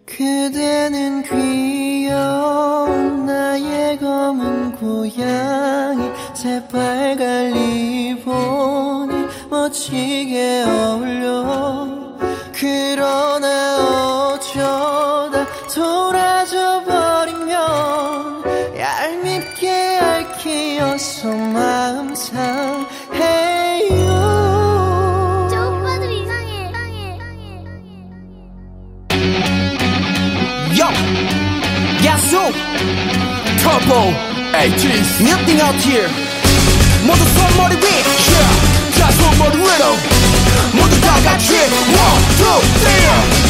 그대는 귀여운 나의 검은 고양이 새빨간 리본이 멋지게 어울려 그러나 어쩌다 돌아져 버리면 얄밉게 얽히어서 마음 상해요. 저 오빠들 이상해. Yo, 야수, 터보, 에이티스, nothing out here. 모두 손머리 위, yeah. 자 손머리 위로, 모두 다 같이. 1, 2, 3.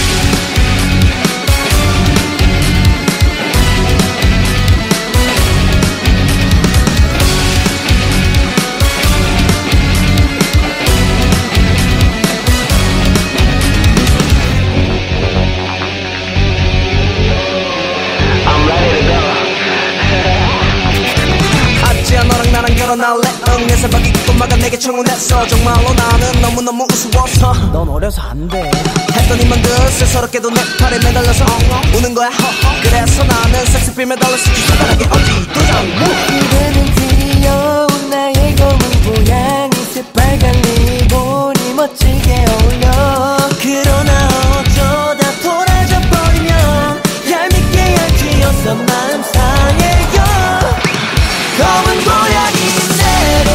너랑 나랑 결혼할래 응 내 새벽이 꼬마가 내게 청혼했어 정말로 나는 너무너무 우스워서 넌 어려서 안돼 했더니만 그 쓸스럽게도 내 팔에 매달려서 우는 거야 그래서 나는 섹스필 매달려서 주소간하게 어디 도장 그대는 귀여운 나의 검은 고양이 새빨간 리본이 멋지게 어울려 그러나 어쩌다 돌아져 버리면 얄밉게 얇지어서 마음 상해요 검은 고양이 내로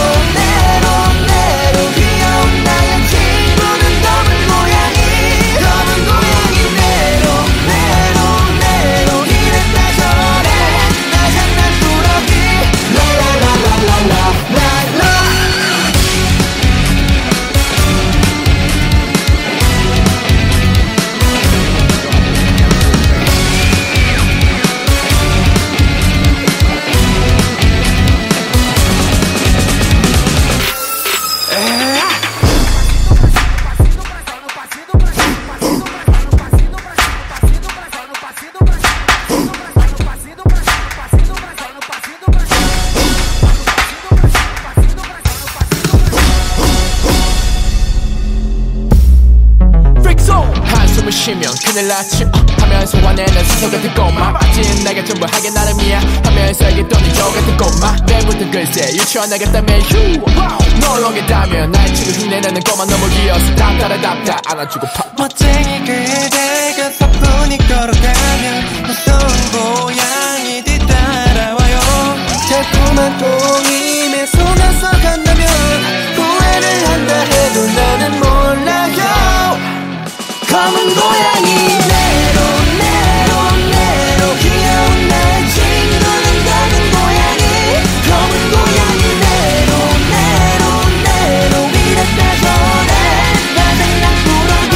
귀여운 나의 친구는 검은 고양이 내로 이랬다 저래 나 장난꾸러기 라라라라라라라 한숨을 쉬면 큰일 났지 하면서 화내는 수소 같은 꼬마 아직 내가 전부 하게 나름이야 하면서 알겠더니 저 같은 꼬마 내일부터 글쎄 유치원 나겠다며 휴 널렁했다면 나의 친구 흉내내는 꼬마 너무 귀여워서 답답 안아주고 팍 멋쟁이 그대가 사뿐히 걸어가면 무서운 고양이 뒤따라와요 달콤한 똥임에 속아서 간다면 후회를 한다 해도 나는 몰라요 검은 고양이 내로 귀여운 나의 친구는 검은 고양이 내로 이랬다 저래 나 장난꾸러기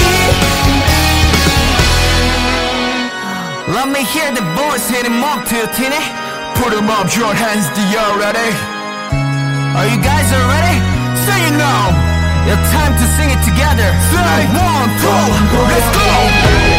Let me hear the voice hitting up to your tinny Put 'em up your hands to you ready Are you guys ready? Say you know Your time to sing it together Say 1, 2, let's go